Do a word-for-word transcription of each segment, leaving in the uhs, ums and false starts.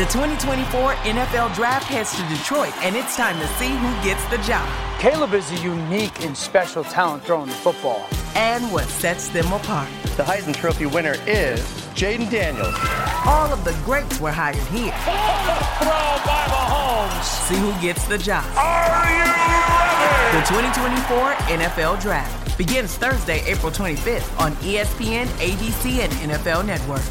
The twenty twenty-four N F L Draft heads to Detroit, and it's time to see who gets the job. Caleb is a unique and special talent throwing the football. And what sets them apart. The Heisman Trophy winner is Jaden Daniels. All of the greats were hired here. Throw by Mahomes. See who gets the job. Are you ready? The twenty twenty-four N F L Draft begins Thursday, April twenty-fifth on E S P N, A B C, and N F L Network.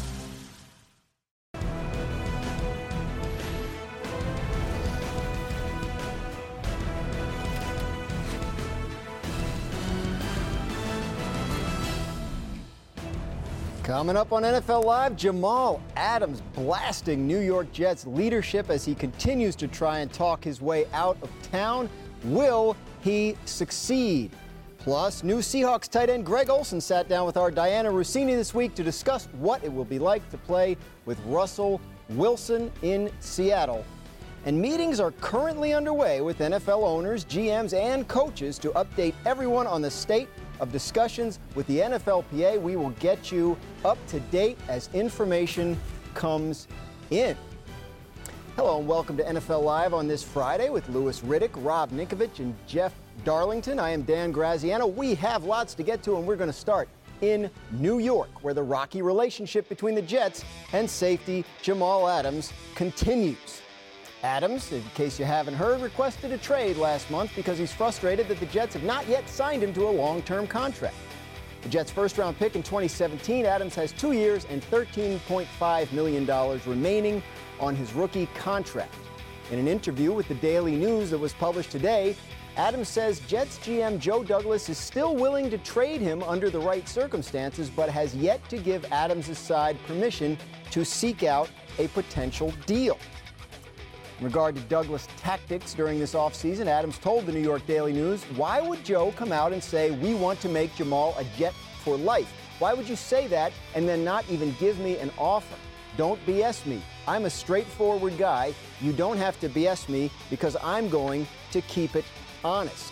Coming up on N F L Live, Jamal Adams blasting New York Jets leadership as he continues to try and talk his way out of town. Will he succeed? Plus, new Seahawks tight end Greg Olsen sat down with our Diana Rossini this week to discuss what it will be like to play with Russell Wilson in Seattle. And meetings are currently underway with N F L owners, G Ms, and coaches to update everyone on the state of discussions with the N F L P A. We will get you up to date as information comes in. Hello and welcome to N F L Live on this Friday with Louis Riddick, Rob Ninkovich, and Jeff Darlington. I am Dan Graziano. We have lots to get to, and we're going to start in New York, where the rocky relationship between the Jets and safety Jamal Adams continues. Adams, in case you haven't heard, requested a trade last month because he's frustrated that the Jets have not yet signed him to a long-term contract. The Jets' first-round pick in twenty seventeen, Adams has two years and thirteen point five million dollars remaining on his rookie contract. In an interview with the Daily News that was published today, Adams says Jets G M Joe Douglas is still willing to trade him under the right circumstances, but has yet to give Adams' side permission to seek out a potential deal. In regard to Douglas' tactics during this offseason, Adams told the New York Daily News, "Why would Joe come out and say, we want to make Jamal a Jet for life? Why would you say that and then not even give me an offer? Don't B S me. I'm a straightforward guy. You don't have to B S me because I'm going to keep it honest."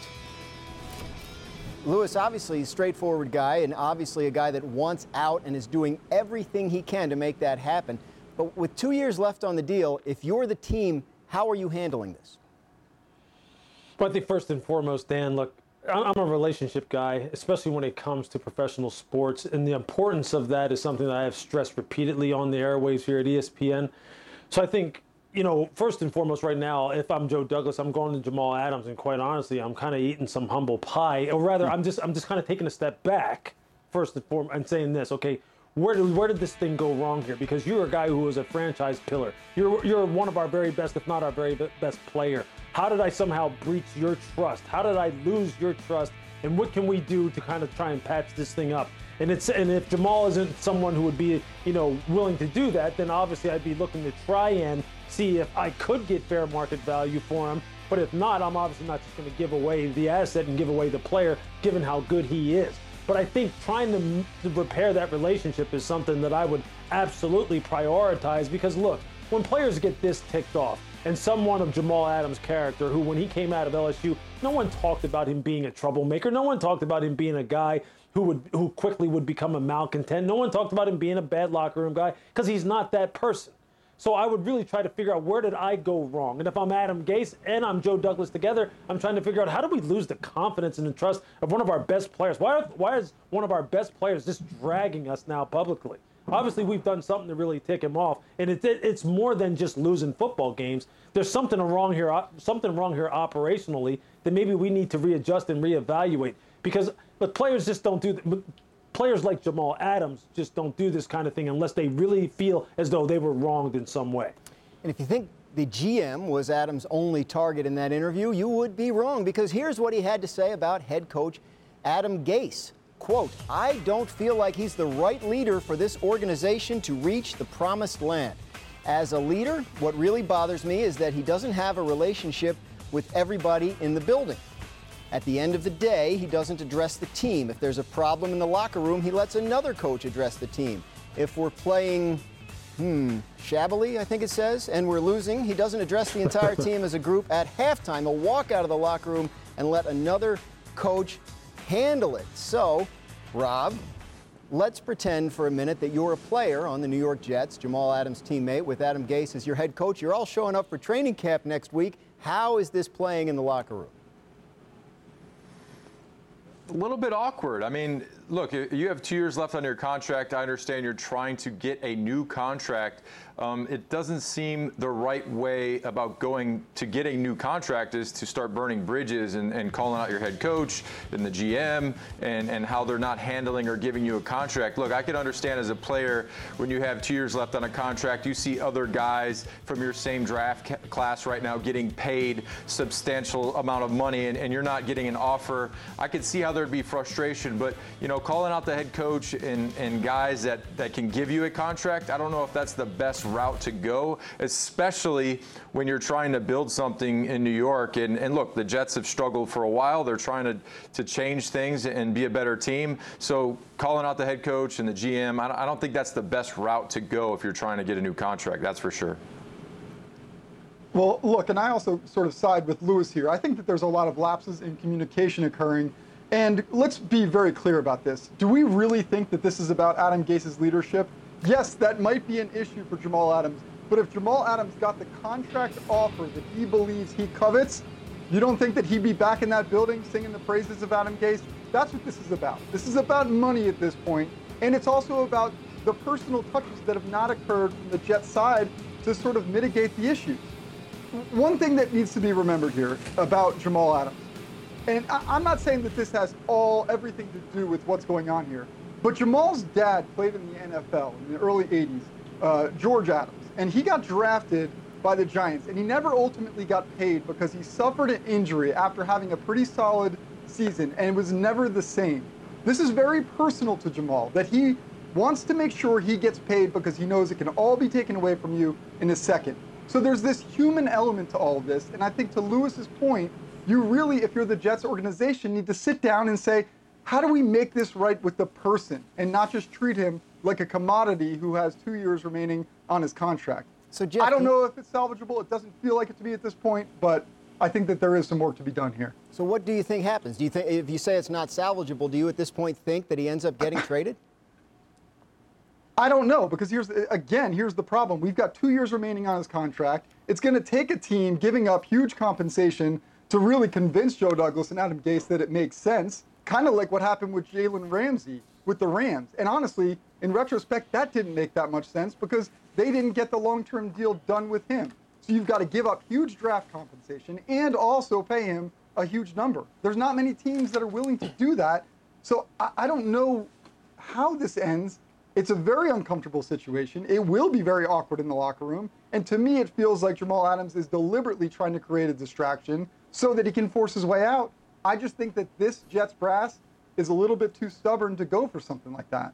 Louis, obviously a straightforward guy and obviously a guy that wants out and is doing everything he can to make that happen. But with two years left on the deal, if you're the team, how are you handling this? Well, I think first and foremost, Dan, look, I'm a relationship guy, especially when it comes to professional sports. And the importance of that is something that I have stressed repeatedly on the airwaves here at E S P N. So I think, you know, first and foremost right now, if I'm Joe Douglas, I'm going to Jamal Adams. And quite honestly, I'm kind of eating some humble pie. Or rather, I'm just I'm just kind of taking a step back first and foremost and saying this, okay, Where did, where did this thing go wrong here? Because you're a guy who was a franchise pillar. You're, you're one of our very best, if not our very best player. How did I somehow breach your trust? How did I lose your trust? And what can we do to kind of try and patch this thing up? And it's and if Jamal isn't someone who would be, you know, willing to do that, then obviously I'd be looking to try and see if I could get fair market value for him. But if not, I'm obviously not just going to give away the asset and give away the player, given how good he is. But I think trying to, to repair that relationship is something that I would absolutely prioritize because, look, when players get this ticked off, and someone of Jamal Adams' character, who when he came out of L S U, no one talked about him being a troublemaker. No one talked about him being a guy who would who quickly would become a malcontent. No one talked about him being a bad locker room guy because he's not that person. So I would really try to figure out where did I go wrong. And if I'm Adam Gase and I'm Joe Douglas together, I'm trying to figure out how do we lose the confidence and the trust of one of our best players? Why, are, why is one of our best players just dragging us now publicly? Obviously, we've done something to really tick him off. And it, it, it's more than just losing football games. There's something wrong here, something wrong here operationally that maybe we need to readjust and reevaluate. Because but players just don't do that. Players like Jamal Adams just don't do this kind of thing unless they really feel as though they were wronged in some way. And if you think the G M was Adams' only target in that interview, you would be wrong, because here's what he had to say about head coach Adam Gase. Quote, "I don't feel like he's the right leader for this organization to reach the promised land. As a leader, what really bothers me is that he doesn't have a relationship with everybody in the building. At the end of the day, he doesn't address the team. If there's a problem in the locker room, he lets another coach address the team. If we're playing, hmm, shabbily, I think it says, and we're losing, he doesn't address the entire team as a group at halftime. He'll walk out of the locker room and let another coach handle it." So, Rob, let's pretend for a minute that you're a player on the New York Jets, Jamal Adams' teammate with Adam Gase as your head coach. You're all showing up for training camp next week. How is this playing in the locker room? A little bit awkward. I mean, look, you have two years left on your contract. I understand you're trying to get a new contract. Um, it doesn't seem the right way about going to get a new contract is to start burning bridges and, and calling out your head coach and the G M and, and how they're not handling or giving you a contract. Look, I can understand as a player when you have two years left on a contract, you see other guys from your same draft ca- class right now getting paid substantial amount of money and, and you're not getting an offer. I could see how there'd be frustration, but you know, calling out the head coach and, and guys that, that can give you a contract, I don't know if that's the best route to go, especially when you're trying to build something in New York. And, and look, the Jets have struggled for a while. They're trying to, to change things and be a better team. So calling out the head coach and the G M, I don't, I don't think that's the best route to go if you're trying to get a new contract. That's for sure. Well, look, and I also sort of side with Lewis here. I think that there's a lot of lapses in communication occurring. And let's be very clear about this. Do we really think that this is about Adam Gase's leadership? Yes, that might be an issue for Jamal Adams. But if Jamal Adams got the contract offer that he believes he covets, you don't think that he'd be back in that building singing the praises of Adam Gase? That's what this is about. This is about money at this point. And it's also about the personal touches that have not occurred from the Jets side to sort of mitigate the issues. One thing that needs to be remembered here about Jamal Adams, and I, I'm not saying that this has all, everything to do with what's going on here, but Jamal's dad played in the N F L in the early eighties, uh, George Adams, and he got drafted by the Giants, and he never ultimately got paid because he suffered an injury after having a pretty solid season, and it was never the same. This is very personal to Jamal, that he wants to make sure he gets paid because he knows it can all be taken away from you in a second. So there's this human element to all of this, and I think to Lewis's point, you really, if you're the Jets organization, need to sit down and say, how do we make this right with the person and not just treat him like a commodity who has two years remaining on his contract? So Jeff, I don't know if it's salvageable. It doesn't feel like it to me at this point, but I think that there is some work to be done here. So what do you think happens? Do you think, if you say it's not salvageable, do you at this point think that he ends up getting traded? I don't know, because here's, again, here's the problem. We've got two years remaining on his contract. It's going to take a team giving up huge compensation to really convince Joe Douglas and Adam Gase that it makes sense, kind of like what happened with Jalen Ramsey with the Rams. And honestly, in retrospect, that didn't make that much sense because they didn't get the long-term deal done with him. So you've got to give up huge draft compensation and also pay him a huge number. There's not many teams that are willing to do that. So I, I don't know how this ends. It's a very uncomfortable situation. It will be very awkward in the locker room. And to me, it feels like Jamal Adams is deliberately trying to create a distraction so that he can force his way out. I just think that this Jets brass is a little bit too stubborn to go for something like that.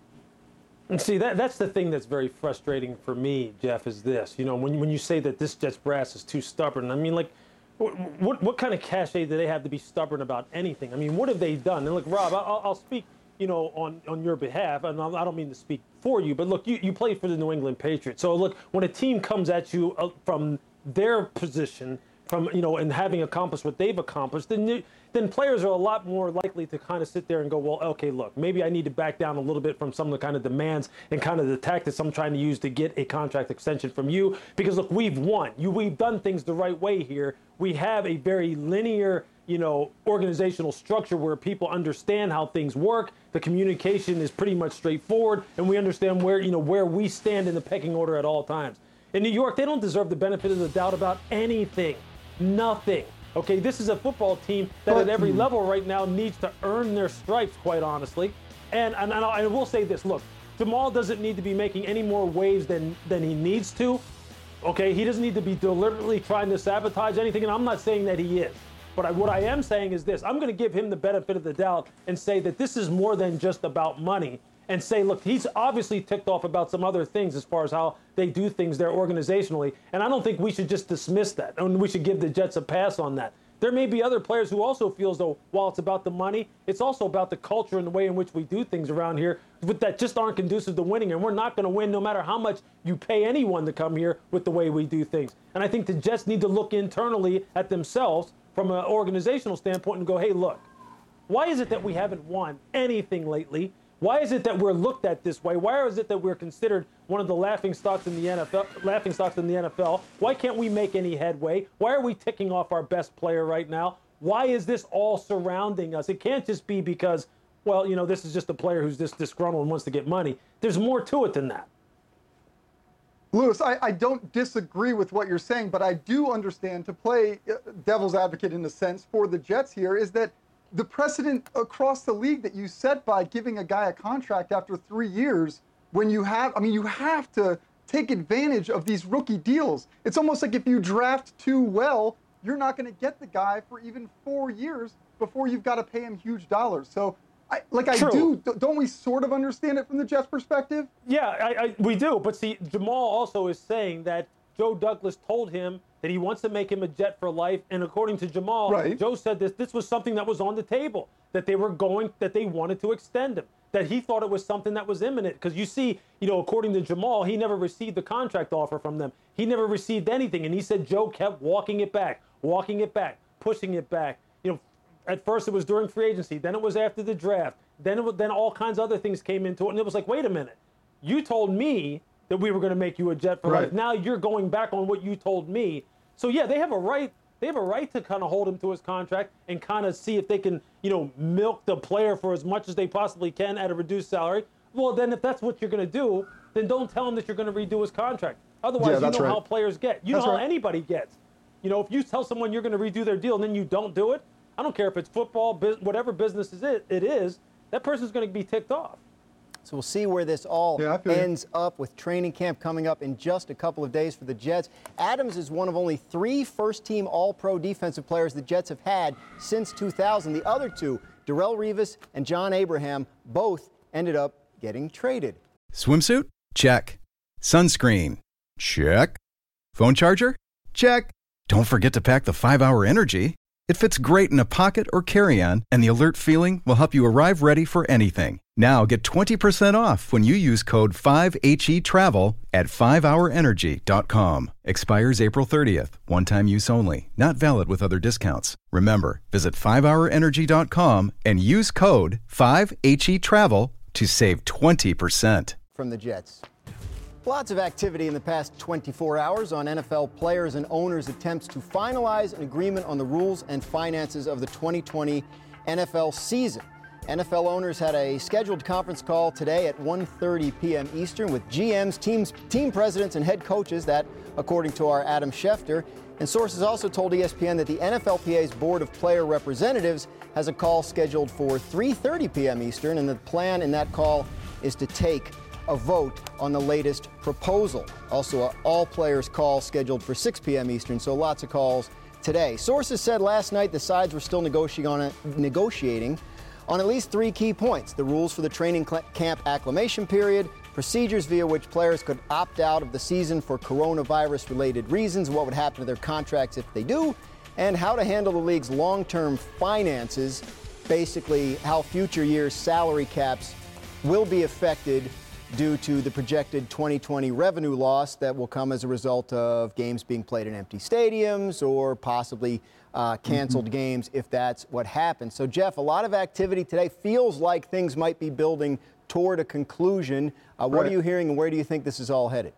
And see, that that's the thing that's very frustrating for me, Jeff, is this. You know, when, when you say that this Jets brass is too stubborn, I mean, like, what, what, what kind of cachet do they have to be stubborn about anything? I mean, what have they done? And look, Rob, I'll, I'll speak, you know, on, on your behalf, and I don't mean to speak for you, but look, you, you played for the New England Patriots. So look, when a team comes at you uh, from their position, from, you know, and having accomplished what they've accomplished, then you, then players are a lot more likely to kind of sit there and go, well, okay, look, maybe I need to back down a little bit from some of the kind of demands and kind of the tactics I'm trying to use to get a contract extension from you. Because, look, we've won. You, we've done things the right way here. We have a very linear, you know, organizational structure where people understand how things work. The communication is pretty much straightforward, and we understand where, you know, where we stand in the pecking order at all times. In New York, they don't deserve the benefit of the doubt about anything. Nothing. Okay, this is a football team that at every level right now needs to earn their stripes, quite honestly. And, and, and I will say this, look, Jamal doesn't need to be making any more waves than, than he needs to. Okay, he doesn't need to be deliberately trying to sabotage anything, and I'm not saying that he is. But I, what I am saying is this, I'm going to give him the benefit of the doubt and say that this is more than just about money. And say, look, he's obviously ticked off about some other things as far as how they do things there organizationally. And I don't think we should just dismiss that. And we should give the Jets a pass on that. There may be other players who also feel as though while it's about the money, it's also about the culture and the way in which we do things around here that just aren't conducive to winning. And we're not going to win no matter how much you pay anyone to come here with the way we do things. And I think the Jets need to look internally at themselves from an organizational standpoint and go, hey, look, why is it that we haven't won anything lately? Why is it that we're looked at this way? Why is it that we're considered one of the laughing stocks in the N F L? Laughing stocks in the N F L? Why can't we make any headway? Why are we ticking off our best player right now? Why is this all surrounding us? It can't just be because, well, you know, this is just a player who's just disgruntled and wants to get money. There's more to it than that. Lewis, I, I don't disagree with what you're saying, but I do understand, to play devil's advocate in a sense for the Jets here, is that the precedent across the league that you set by giving a guy a contract after three years, when you have, I mean, you have to take advantage of these rookie deals. It's almost like if you draft too well, you're not going to get the guy for even four years before you've got to pay him huge dollars. So, I, like I True. do, don't we sort of understand it from the Jets' perspective? Yeah, I, I, we do. But see, Jamal also is saying that Joe Douglas told him that he wants to make him a Jet for life. And according to Jamal, right. Joe said this, this was something that was on the table, that they were going, that they wanted to extend him, that he thought it was something that was imminent. Because you see, you know, according to Jamal, he never received the contract offer from them. He never received anything. And he said Joe kept walking it back, walking it back, pushing it back. You know, at first it was during free agency. Then it was after the draft. Then it was, then all kinds of other things came into it. And it was like, wait a minute. You told me that we were going to make you a Jet for right. life. Now you're going back on what you told me. So yeah, they have a right. They have a right to kind of hold him to his contract and kind of see if they can, you know, milk the player for as much as they possibly can at a reduced salary. Well, then if that's what you're going to do, then don't tell him that you're going to redo his contract. Otherwise, yeah, you know right. how players get. You that's know how right. anybody gets. You know, if you tell someone you're going to redo their deal and then you don't do it, I don't care if it's football, whatever business is it, it is, that person's going to be ticked off. So we'll see where this all yeah, ends up with training camp coming up in just a couple of days for the Jets. Adams is one of only three first-team All-Pro defensive players the Jets have had since two thousand. The other two, Darrelle Revis and John Abraham, both ended up getting traded. Swimsuit? Check. Sunscreen? Check. Phone charger? Check. Don't forget to pack the five hour Energy. It fits great in a pocket or carry-on, and the alert feeling will help you arrive ready for anything. Now get twenty percent off when you use code five H E travel at five hour energy dot com. Expires April thirtieth. One-time use only. Not valid with other discounts. Remember, visit five hour energy dot com and use code five H E travel to save twenty percent. From the Jets. Lots of activity in the past twenty-four hours on N F L players and owners' attempts to finalize an agreement on the rules and finances of the twenty twenty N F L season. N F L owners had a scheduled conference call today at one thirty p.m. Eastern with G Ms, teams, team presidents, and head coaches. That, according to our Adam Schefter. And sources also told E S P N that the N F L P A's Board of Player Representatives has a call scheduled for three thirty p.m. Eastern, and the plan in that call is to take a vote on the latest proposal. Also, an all-players call scheduled for six p.m. Eastern, so lots of calls today. Sources said last night the sides were still negotiating on, a, negotiating on at least three key points: the rules for the training camp acclimation period, procedures via which players could opt out of the season for coronavirus-related reasons, what would happen to their contracts if they do, and how to handle the league's long-term finances, basically how future years' salary caps will be affected due to the projected twenty twenty revenue loss that will come as a result of games being played in empty stadiums or possibly uh, canceled mm-hmm. games if that's what happens. So, Jeff, a lot of activity today. Feels like things might be building toward a conclusion. Uh, what right. are you hearing, and where do you think this is all headed?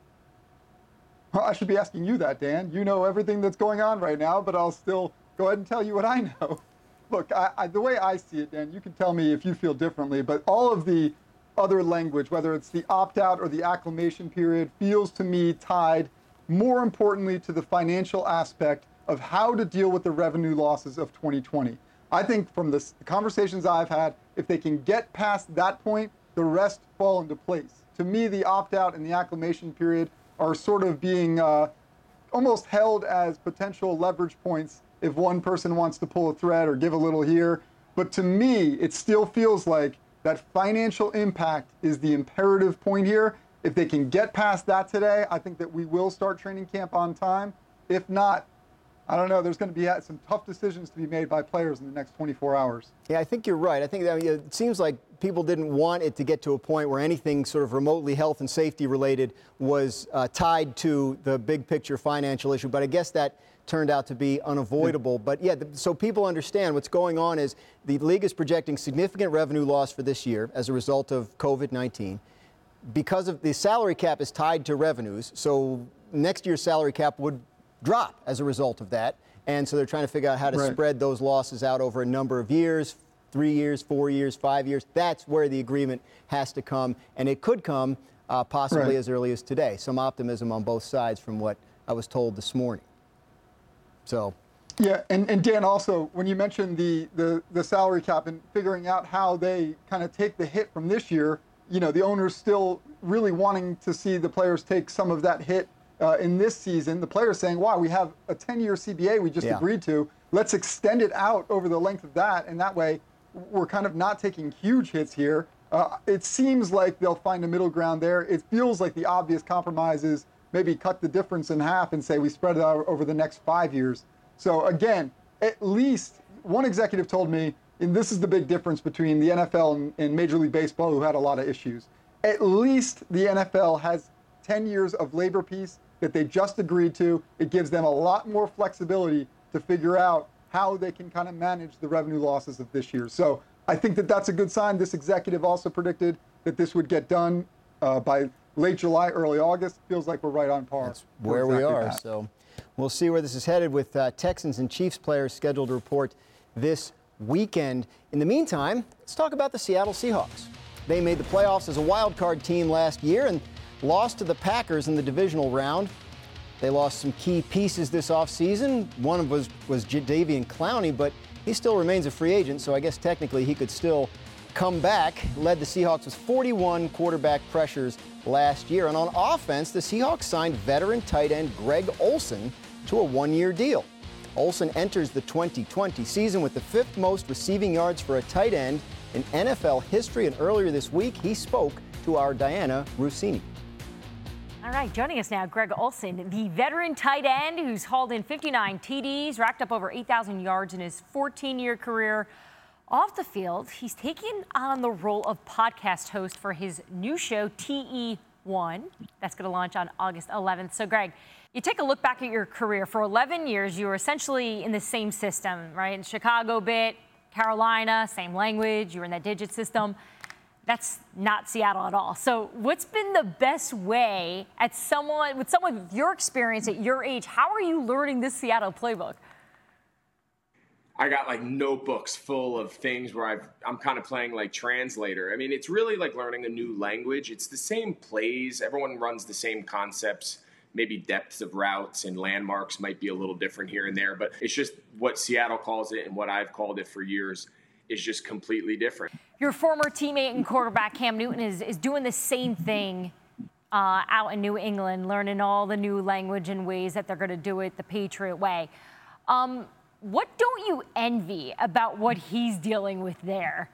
Well, I should be asking you that, Dan. You know everything that's going on right now, but I'll still go ahead and tell you what I know. Look, I, I, the way I see it, Dan, you can tell me if you feel differently, but all of the other language, whether it's the opt-out or the acclimation period, feels to me tied more importantly to the financial aspect of how to deal with the revenue losses of twenty twenty. I think from the conversations I've had, if they can get past that point, the rest fall into place. To me, the opt-out and the acclimation period are sort of being uh, almost held as potential leverage points if one person wants to pull a thread or give a little here. But to me, it still feels like that financial impact is the imperative point here. If they can get past that today, I think that we will start training camp on time. If not, I don't know, there's going to be some tough decisions to be made by players in the next twenty-four hours. Yeah, I think you're right. I think that it seems like people didn't want it to get to a point where anything sort of remotely health and safety related was uh, tied to the big picture financial issue. But I guess that turned out to be unavoidable. But yeah, the, so people understand what's going on is the league is projecting significant revenue loss for this year as a result of COVID nineteen. Because of the salary cap is tied to revenues, so next year's salary cap would drop as a result of that. And so they're trying to figure out how to right. spread those losses out over a number of years, three years, four years, five years. That's where the agreement has to come. And it could come uh, possibly right. as early as today. Some optimism on both sides from what I was told this morning. So. Yeah, and, and Dan, also, when you mentioned the, the, the salary cap and figuring out how they kind of take the hit from this year, you know, the owners still really wanting to see the players take some of that hit uh, in this season. The players saying, wow, we have a ten-year C B A we just yeah. agreed to. Let's extend it out over the length of that, and that way we're kind of not taking huge hits here. Uh, it seems like they'll find a middle ground there. It feels like the obvious compromise is maybe cut the difference in half and say we spread it out over the next five years. So, again, at least one executive told me, and this is the big difference between the N F L and, and Major League Baseball, who had a lot of issues. At least the N F L has ten years of labor peace that they just agreed to. It gives them a lot more flexibility to figure out how they can kind of manage the revenue losses of this year. So I think that that's a good sign. This executive also predicted that this would get done uh, by late July, early August. Feels like we're right on par. That's where exactly we are. That. So we'll see where this is headed with uh, Texans and Chiefs players scheduled to report this weekend. In the meantime, let's talk about the Seattle Seahawks. They made the playoffs as a wild card team last year and lost to the Packers in the divisional round. They lost some key pieces this offseason. One of them was, was Jadeveon Clowney, but he still remains a free agent, so I guess technically he could still come back. Led the Seahawks with forty-one quarterback pressures last year. And on offense, the Seahawks signed veteran tight end Greg Olsen to a one-year deal. Olsen enters the twenty twenty season with the fifth most receiving yards for a tight end in N F L history, and earlier this week he spoke to our Diana Rossini. All right, joining us now, Greg Olsen, the veteran tight end who's hauled in fifty-nine T Ds, racked up over eight thousand yards in his fourteen-year career. Off the field, he's taking on the role of podcast host for his new show, T E one. That's going to launch on August eleventh. So, Greg, you take a look back at your career. For eleven years, you were essentially in the same system, right? In Chicago bit, Carolina, same language. You were in that digit system. That's not Seattle at all. So what's been the best way at someone with someone with your experience at your age? How are you learning this Seattle playbook? I got like notebooks full of things where I've, I'm kind of playing like translator. I mean, it's really like learning a new language. It's the same plays. Everyone runs the same concepts. Maybe depths of routes and landmarks might be a little different here and there, but it's just what Seattle calls it and what I've called it for years is just completely different. Your former teammate and quarterback Cam Newton is, is doing the same thing uh, out in New England, learning all the new language and ways that they're going to do it the Patriot way. Um, what don't you envy about what he's dealing with there?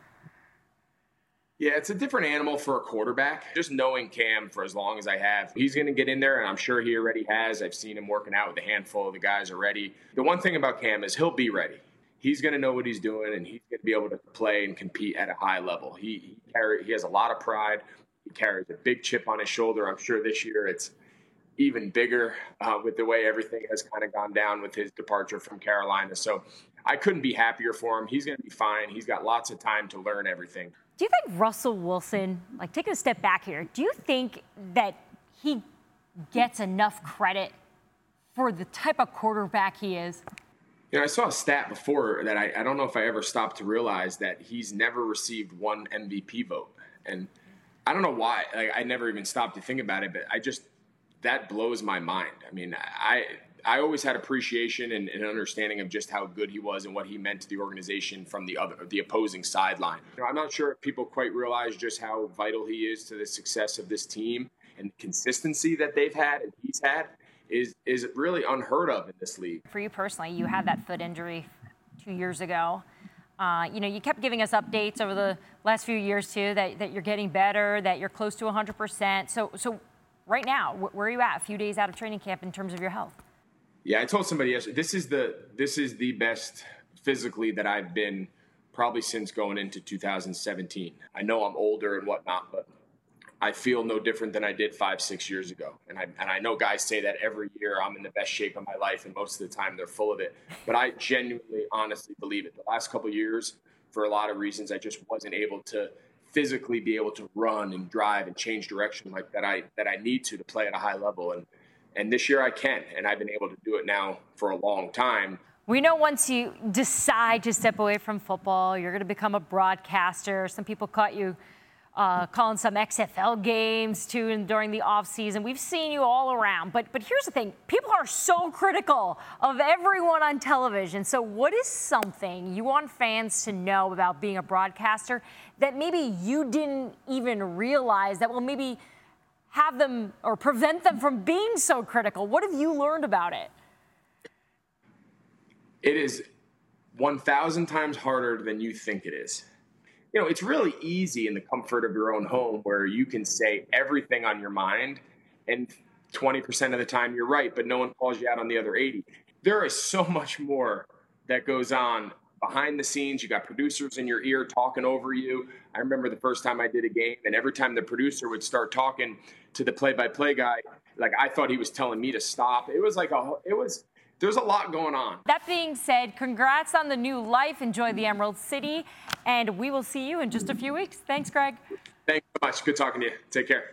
Yeah, it's a different animal for a quarterback. Just knowing Cam for as long as I have, he's going to get in there, and I'm sure he already has. I've seen him working out with a handful of the guys already. The one thing about Cam is he'll be ready. He's going to know what he's doing, and he's going to be able to play and compete at a high level. He he, carry, he has a lot of pride. He carries a big chip on his shoulder. I'm sure this year it's even bigger uh, with the way everything has kind of gone down with his departure from Carolina. So I couldn't be happier for him. He's going to be fine. He's got lots of time to learn everything. Do you think Russell Wilson, like taking a step back here, do you think that he gets enough credit for the type of quarterback he is? You know, I saw a stat before that I, I don't know if I ever stopped to realize that he's never received one M V P vote. And I don't know why. Like, I never even stopped to think about it, but I just, that blows my mind. I mean, I I always had appreciation and an understanding of just how good he was and what he meant to the organization from the other, the opposing sideline. You know, I'm not sure if people quite realize just how vital he is to the success of this team, and the consistency that they've had and he's had is is really unheard of in this league. For you personally, you had that foot injury two years ago. Uh, you know, you kept giving us updates over the last few years too, that, that you're getting better, that you're close to one hundred percent. So, so right now, where are you at? A few days out of training camp in terms of your health? Yeah, I told somebody yesterday, this is the this is the best physically that I've been probably since going into two thousand seventeen. I know I'm older and whatnot, but I feel no different than I did five, six years ago. And I and I know guys say that every year I'm in the best shape of my life, and most of the time they're full of it. But I genuinely, honestly believe it. The last couple of years, for a lot of reasons, I just wasn't able to physically be able to run and drive and change direction like that I that I need to to play at a high level. And and this year I can, and I've been able to do it now for a long time. We know once you decide to step away from football, you're going to become a broadcaster. Some people caught you Uh, calling some X F L games too, and during the offseason. We've seen you all around. But but here's the thing. People are so critical of everyone on television. So what is something you want fans to know about being a broadcaster that maybe you didn't even realize that will maybe have them or prevent them from being so critical? What have you learned about it? It is one thousand times harder than you think it is. You know, it's really easy in the comfort of your own home where you can say everything on your mind, and twenty percent of the time you're right, but no one calls you out on the other eighty. There is so much more that goes on behind the scenes. You got producers in your ear talking over you. I remember the first time I did a game, and every time the producer would start talking to the play-by-play guy, like I thought he was telling me to stop. It was like a, it was, there's a lot going on. That being said, congrats on the new life. Enjoy the Emerald City, and we will see you in just a few weeks. Thanks, Greg. Thanks so much. Good talking to you. Take care.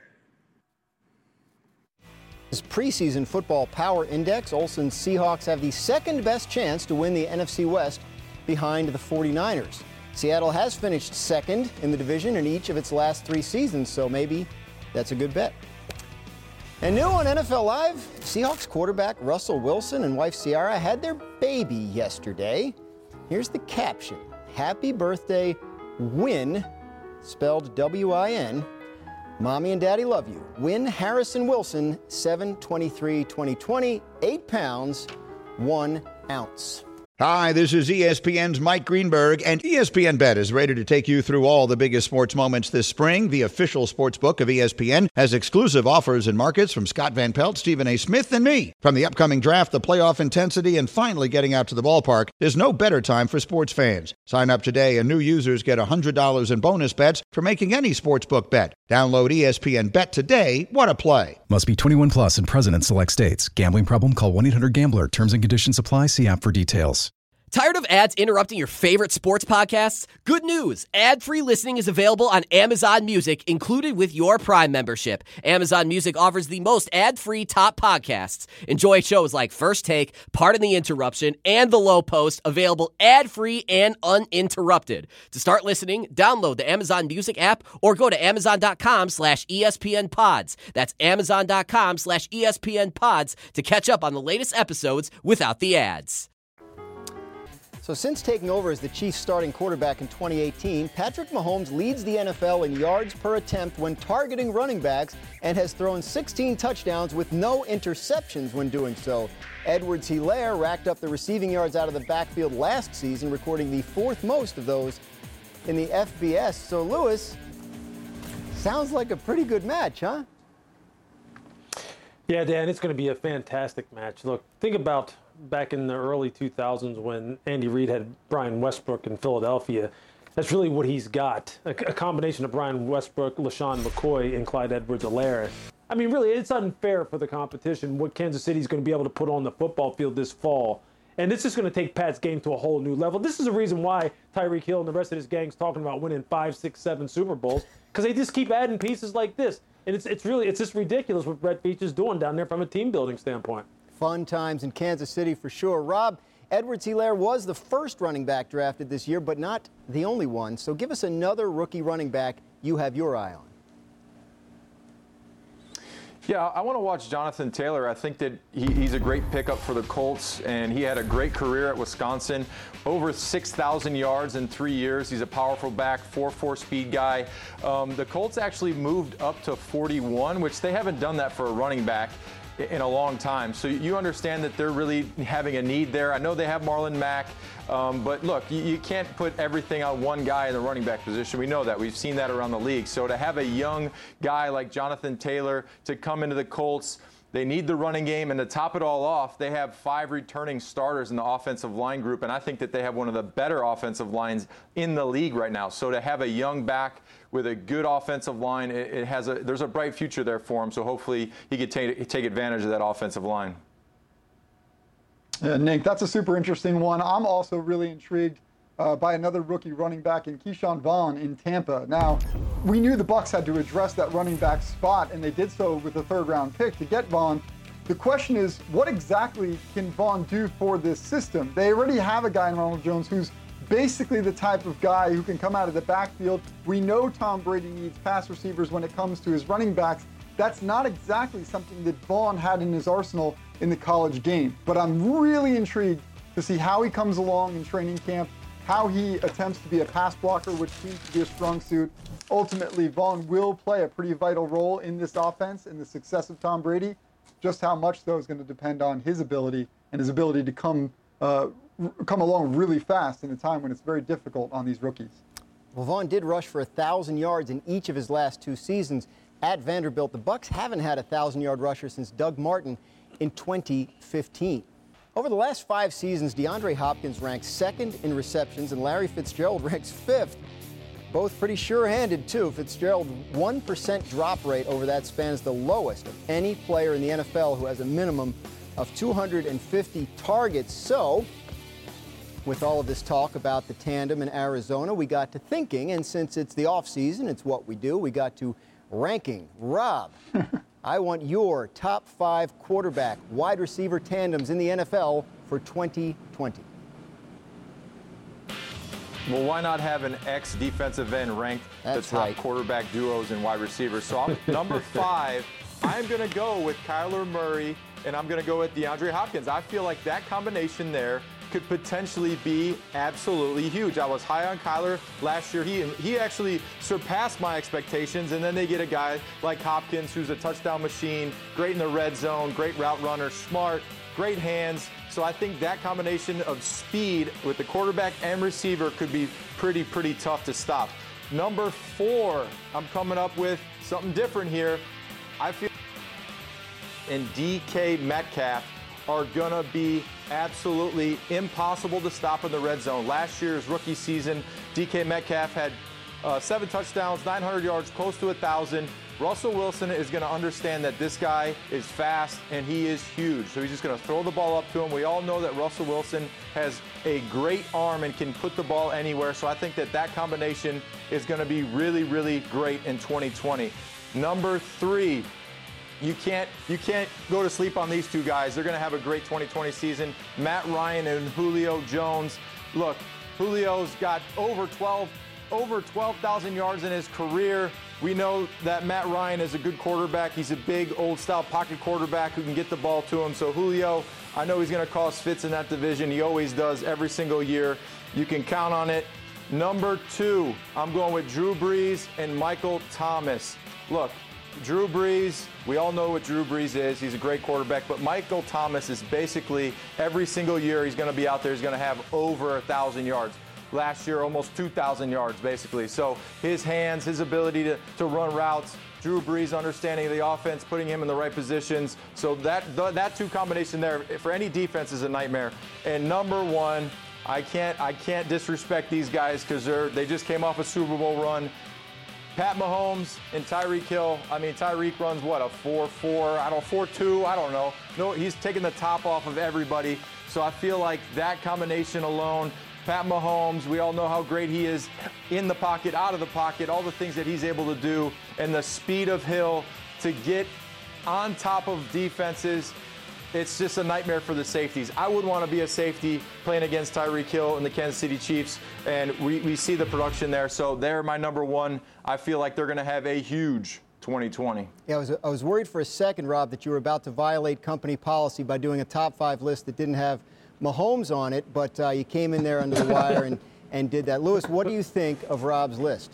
His preseason football power index, Olsen's Seahawks have the second best chance to win the N F C West behind the forty-niners. Seattle has finished second in the division in each of its last three seasons, so maybe that's a good bet. And new on N F L Live, Seahawks quarterback Russell Wilson and wife Ciara had their baby yesterday. Here's the caption. Happy birthday, Win, spelled W I N. Mommy and Daddy love you. Win Harrison Wilson, seven twenty-three twenty twenty, eight pounds, one ounce. Hi, this is E S P N's Mike Greenberg, and E S P N Bet is ready to take you through all the biggest sports moments this spring. The official sports book of E S P N has exclusive offers and markets from Scott Van Pelt, Stephen A. Smith, and me. From the upcoming draft, the playoff intensity, and finally getting out to the ballpark, there's no better time for sports fans. Sign up today, and new users get one hundred dollars in bonus bets for making any sports book bet. Download E S P N Bet today. What a play. Must be twenty-one plus and present in select states. Gambling problem? Call one eight hundred gambler. Terms and conditions apply. See app for details. Tired of ads interrupting your favorite sports podcasts? Good news! Ad-free listening is available on Amazon Music, included with your Prime membership. Amazon Music offers the most ad-free top podcasts. Enjoy shows like First Take, Pardon the Interruption, and The Low Post, available ad-free and uninterrupted. To start listening, download the Amazon Music app or go to amazon.com slash ESPN pods. That's amazon.com slash ESPN pods to catch up on the latest episodes without the ads. So since taking over as the Chiefs starting quarterback in twenty eighteen, Patrick Mahomes leads the N F L in yards per attempt when targeting running backs and has thrown sixteen touchdowns with no interceptions when doing so. Edwards-Helaire racked up the receiving yards out of the backfield last season, recording the fourth most of those in the F B S. So, Lewis, sounds like a pretty good match, huh? Yeah, Dan, it's going to be a fantastic match. Look, think about back in the early two thousands when Andy Reid had Brian Westbrook in Philadelphia. That's really what he's got, a, a combination of Brian Westbrook, LaShawn McCoy, and Clyde Edwards-Helaire. I mean, really, it's unfair for the competition what Kansas City's going to be able to put on the football field this fall. And this is going to take Pat's game to a whole new level. This is the reason why Tyreek Hill and the rest of his gang's talking about winning five, six, seven Super Bowls, because they just keep adding pieces like this. And it's it's really, it's just ridiculous what Brett Veach is doing down there from a team-building standpoint. Fun times in Kansas City for sure. Rob, Edwards-Helaire was the first running back drafted this year, but not the only one. So give us another rookie running back you have your eye on. Yeah, I want to watch Jonathan Taylor. I think that he, he's a great pickup for the Colts, and he had a great career at Wisconsin. Over six thousand yards in three years. He's a powerful back, four four speed guy. Um, the Colts actually moved up to forty-one, which they haven't done that for a running back in a long time. So you understand that they're really having a need there. I know they have Marlon Mack, um, but look, you, you can't put everything on one guy in the running back position. We know that. We've seen that around the league. So to have a young guy like Jonathan Taylor to come into the Colts, They need the running game, and to top it all off, they have five returning starters in the offensive line group, and I think that they have one of the better offensive lines in the league right now. So to have a young back with a good offensive line, it, it has a there's a bright future there for him. So hopefully he could take take advantage of that offensive line. Yeah, Nick, that's a super interesting one. I'm also really intrigued uh, by another rookie running back in Keyshawn Vaughn in Tampa. Now, we knew the Bucs had to address that running back spot, and they did so with a third-round pick to get Vaughn. The question is, what exactly can Vaughn do for this system? They already have a guy in Ronald Jones who's basically the type of guy who can come out of the backfield. We know Tom Brady needs pass receivers when it comes to his running backs. That's not exactly something that Vaughn had in his arsenal in the college game. But I'm really intrigued to see how he comes along in training camp, how he attempts to be a pass blocker, which seems to be a strong suit. Ultimately, Vaughn will play a pretty vital role in this offense and the success of Tom Brady. Just how much, though, is going to depend on his ability and his ability to come uh, come along really fast in a time when it's very difficult on these rookies. Well, Vaughn did rush for one thousand yards in each of his last two seasons at Vanderbilt. The Bucs haven't had a one thousand-yard rusher since Doug Martin in twenty fifteen. Over the last five seasons, DeAndre Hopkins ranks second in receptions, and Larry Fitzgerald ranks fifth. Both pretty sure-handed, too. Fitzgerald's one percent drop rate over that span is the lowest of any player in the N F L who has a minimum of two hundred fifty targets. So, with all of this talk about the tandem in Arizona, we got to thinking, and since it's the offseason, it's what we do, we got to ranking. Rob, I want your top five quarterback wide receiver tandems in the N F L for twenty twenty. Well, why not have an ex-defensive end ranked That's the top right. quarterback duos and wide receivers? So I'm number five, I'm going to go with Kyler Murray, and I'm going to go with DeAndre Hopkins. I feel like that combination there could potentially be absolutely huge. I was high on Kyler last year. He he actually surpassed my expectations, and then they get a guy like Hopkins who's a touchdown machine, great in the red zone, great route runner, smart, great hands. So I think that combination of speed with the quarterback and receiver could be pretty, pretty tough to stop. Number four, I'm coming up with something different here. I feel and D K Metcalf are going to be absolutely impossible to stop in the red zone. Last year's rookie season, D K Metcalf had uh, seven touchdowns, nine hundred yards, close to one thousand. Russell Wilson is going to understand that this guy is fast and he is huge. So he's just going to throw the ball up to him. We all know that Russell Wilson has a great arm and can put the ball anywhere. So I think that that combination is going to be really, really great in twenty twenty. Number three, You can't you can't go to sleep on these two guys. They're going to have a great twenty twenty season. Matt Ryan and Julio Jones. Look, Julio's got over twelve over twelve thousand yards in his career. We know that Matt Ryan is a good quarterback. He's a big old-style pocket quarterback who can get the ball to him. So Julio, I know he's going to cause fits in that division. He always does every single year. You can count on it. Number two, I'm going with Drew Brees and Michael Thomas. Look, Drew Brees, we all know what Drew Brees is. He's a great quarterback, but Michael Thomas is basically every single year he's going to be out there. He's going to have over one thousand yards. Last year, almost two thousand yards, basically. So his hands, his ability to, to run routes, Drew Brees understanding the offense, putting him in the right positions. So that that two combination there for any defense is a nightmare. And number one, I can't I can't disrespect these guys because they're they just came off a Super Bowl run. Pat Mahomes and Tyreek Hill. I mean, Tyreek runs what, a four four, I don't four two, I don't know. No, he's taking the top off of everybody. So I feel like that combination alone. Pat Mahomes, we all know how great he is in the pocket, out of the pocket, all the things that he's able to do, and the speed of Hill to get on top of defenses. It's just a nightmare for the safeties. I wouldn't want to be a safety playing against Tyreek Hill and the Kansas City Chiefs, and we, we see the production there. So they're my number one. I feel like they're going to have a huge twenty twenty. Yeah, I was, I was worried for a second, Rob, that you were about to violate company policy by doing a top five list that didn't have Mahomes on it, but uh, you came in there under the wire and, and did that. Lewis, what do you think of Rob's list?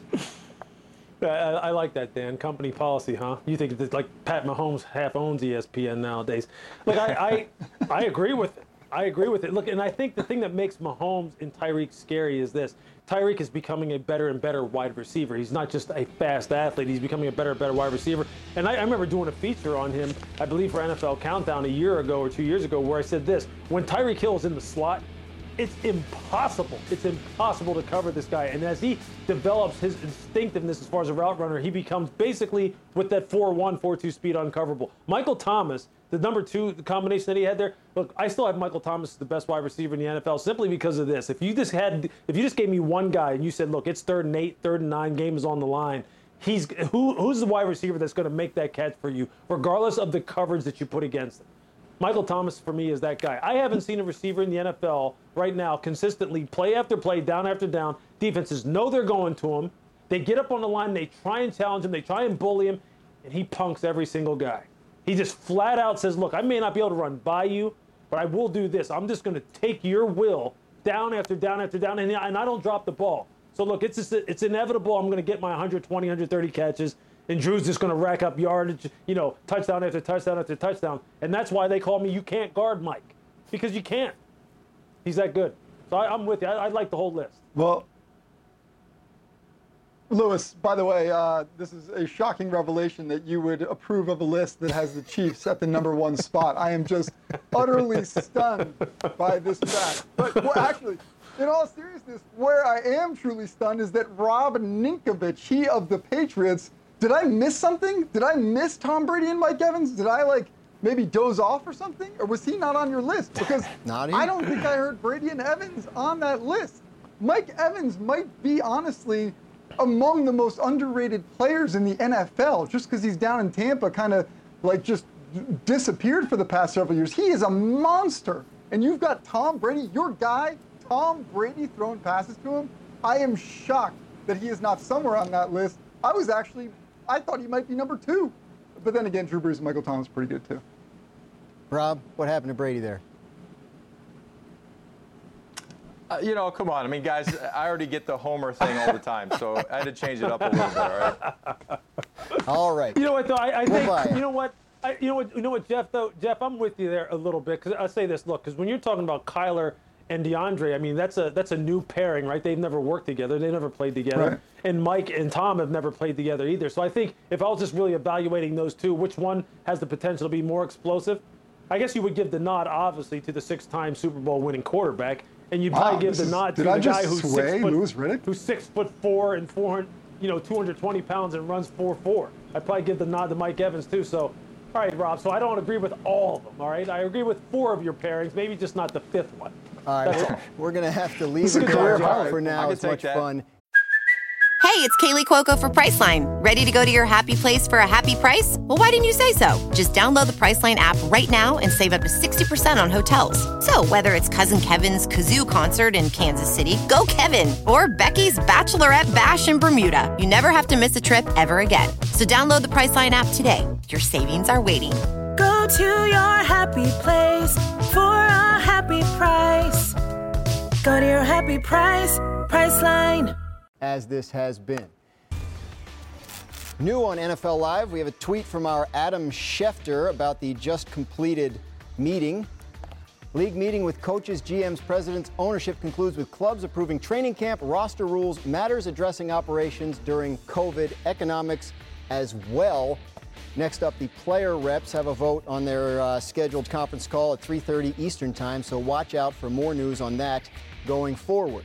I, I like that, Dan. Company policy, huh? You think that like Pat Mahomes half owns E S P N nowadays? Like I, I, I agree with I agree with it. Look, and I think the thing that makes Mahomes and Tyreek scary is this. Tyreek is becoming a better and better wide receiver. He's not just a fast athlete. He's becoming a better and better wide receiver. And I, I remember doing a feature on him, I believe for N F L Countdown a year ago or two years ago, where I said this. When Tyreek Hill is in the slot, it's impossible. It's impossible to cover this guy. And as he develops his instinctiveness as far as a route runner, he becomes basically, with that four one, four two speed, uncoverable. Michael Thomas, the number two the combination that he had there, look, I still have Michael Thomas as the best wide receiver in the N F L simply because of this. If you just had, if you just gave me one guy and you said, look, it's third and eight, third and nine, game is on the line, he's who who's the wide receiver that's going to make that catch for you, regardless of the coverage that you put against him? Michael Thomas, for me, is that guy. I haven't seen a receiver in the N F L right now consistently, play after play, down after down. Defenses know they're going to him. They get up on the line, they try and challenge him, they try and bully him, and he punks every single guy. He just flat out says, look, I may not be able to run by you, but I will do this. I'm just going to take your will down after down after down, and, and I don't drop the ball. So, look, it's just, it's inevitable I'm going to get my one hundred twenty, one hundred thirty catches. And Drew's just going to rack up yardage, you know, touchdown after touchdown after touchdown. And that's why they call me you can't guard Mike. Because you can't. He's that good. So I, I'm with you. I, I like the whole list. Well, Lewis, by the way, uh, this is a shocking revelation that you would approve of a list that has the Chiefs at the number one spot. I am just utterly stunned by this fact. But well, actually, in all seriousness, where I am truly stunned is that Rob Ninkovich, he of the Patriots, did I miss something? Did I miss Tom Brady and Mike Evans? Did I, like, maybe doze off or something? Or was he not on your list? Because not I don't think I heard Brady and Evans on that list. Mike Evans might be, honestly, among the most underrated players in the N F L just because he's down in Tampa, kind of, like, just disappeared for the past several years. He is a monster. And you've got Tom Brady, your guy, Tom Brady, throwing passes to him. I am shocked that he is not somewhere on that list. I was actually... I thought he might be number two. But then again, Drew Brees and Michael Thomas are pretty good, too. Rob, what happened to Brady there? Uh, you know, come on. I mean, guys, I already get the homer thing all the time, so I had to change it up a little bit, all right? All right. You know what, though? I, I think, Bye-bye. you know what? I, you know what, you know what, Jeff, though? Jeff, I'm with you there a little bit, because I'll say this, look, because when you're talking about Kyler and DeAndre, I mean, that's a that's a new pairing, right? They've never worked together. They never played together. Right. And Mike and Tom have never played together either. So I think if I was just really evaluating those two, which one has the potential to be more explosive? I guess you would give the nod, obviously, to the six-time Super Bowl winning quarterback, and you'd Wow, probably give this the is- nod to did the I guy just who's sway six foot, Louis Riddick? who's six foot four and four hundred, you know, two hundred twenty pounds and runs four four. I'd probably give the nod to Mike Evans too. So, all right, Rob. So I don't agree with all of them. All right, I agree with four of your pairings, maybe just not the fifth one. All right, That's we're, all. we're going to have to leave This is it a career there highlight. for I now. can It's take much that. fun. Hey, it's Kaylee Cuoco for Priceline. Ready to go to your happy place for a happy price? Well, why didn't you say so? Just download the Priceline app right now and save up to sixty percent on hotels. So whether it's Cousin Kevin's Kazoo concert in Kansas City, go Kevin, or Becky's Bachelorette Bash in Bermuda, you never have to miss a trip ever again. So download the Priceline app today. Your savings are waiting. Go to your happy place for a happy price. Go to your happy price, Priceline. As this has been. New on N F L Live, we have a tweet from our Adam Schefter about the just completed meeting. League meeting with coaches, G Ms, presidents, ownership concludes with clubs approving training camp, roster rules, matters addressing operations during COVID, economics as well. Next up, the player reps have a vote on their uh, scheduled conference call at three thirty Eastern time, so watch out for more news on that going forward.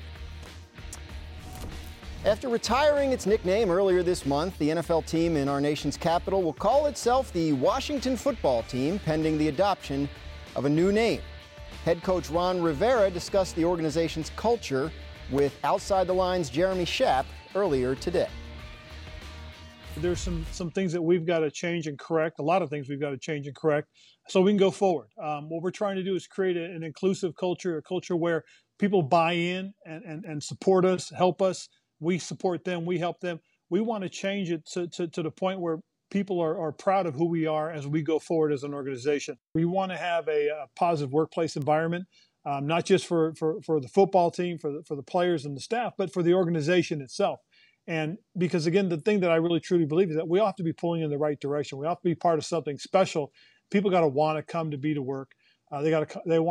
After retiring its nickname earlier this month, the N F L team in our nation's capital will call itself the Washington Football Team, pending the adoption of a new name. Head coach Ron Rivera discussed the organization's culture with Outside the Lines' Jeremy Schaap earlier today. There's some some things that we've got to change and correct, a lot of things we've got to change and correct so we can go forward. Um, what we're trying to do is create a, an inclusive culture, a culture where people buy in and, and, and support us, help us. We support them, we help them. We want to change it to, to, to the point where people are, are proud of who we are as we go forward as an organization. We want to have a, a positive workplace environment, um, not just for, for, for the football team, for the, for the players and the staff, but for the organization itself. And because, again, the thing that I really truly believe is that we all have to be pulling in the right direction. We all have to be part of something special. People got to want to come to be to work. Uh, they got to they want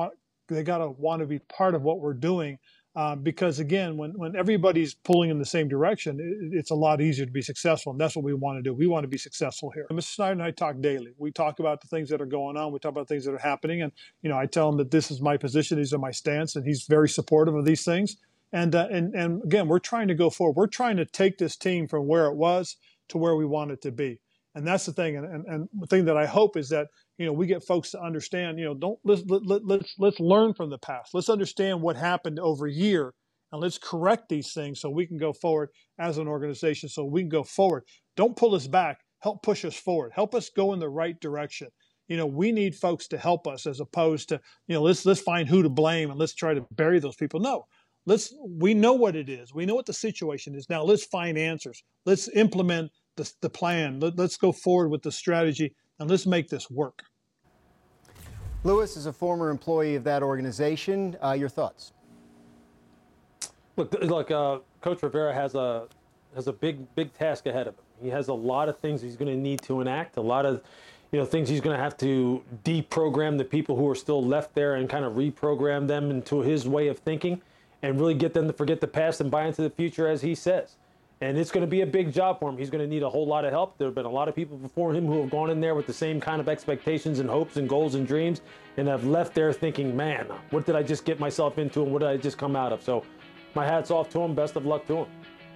they got to want to be part of what we're doing. Um, because again, when, when everybody's pulling in the same direction, it, it's a lot easier to be successful. And that's what we want to do. We want to be successful here. Mister Snyder and I talk daily. We talk about the things that are going on. We talk about things that are happening. And, you know, I tell him that this is my position. These are my stance. And he's very supportive of these things. And, uh, and, and again, we're trying to go forward. We're trying to take this team from where it was to where we want it to be. And that's the thing. And, and, and the thing that I hope is that, you know, we get folks to understand, you know, don't let's, let, let, let's, let's learn from the past. Let's understand what happened over a year, and let's correct these things so we can go forward as an organization, so we can go forward. Don't pull us back. Help push us forward. Help us go in the right direction. You know, we need folks to help us as opposed to, you know, let's, let's find who to blame and let's try to bury those people. No, let's, we know what it is. We know what the situation is. Now let's find answers. Let's implement the, the plan. Let, let's go forward with the strategy. And let's make this work. Lewis is a former employee of that organization. Uh, your thoughts? Look, like uh, Coach Rivera has a has a big big task ahead of him. He has a lot of things he's going to need to enact. A lot of, you know, things he's going to have to deprogram the people who are still left there and kind of reprogram them into his way of thinking, and really get them to forget the past and buy into the future, as he says. And it's going to be a big job for him. He's going to need a whole lot of help. There have been a lot of people before him who have gone in there with the same kind of expectations and hopes and goals and dreams, and have left there thinking, man, what did I just get myself into and what did I just come out of? So my hat's off to him. Best of luck to him.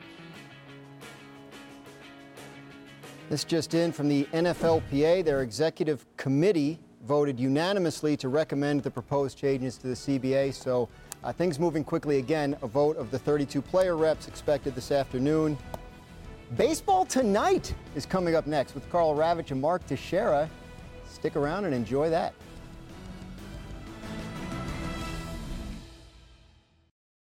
This just in from the N F L P A. Their executive committee voted unanimously to recommend the proposed changes to the C B A. So Uh, things moving quickly again. A vote of the thirty-two player reps expected this afternoon. Baseball Tonight is coming up next with Karl Ravech and Mark Teixeira. Stick around and enjoy that.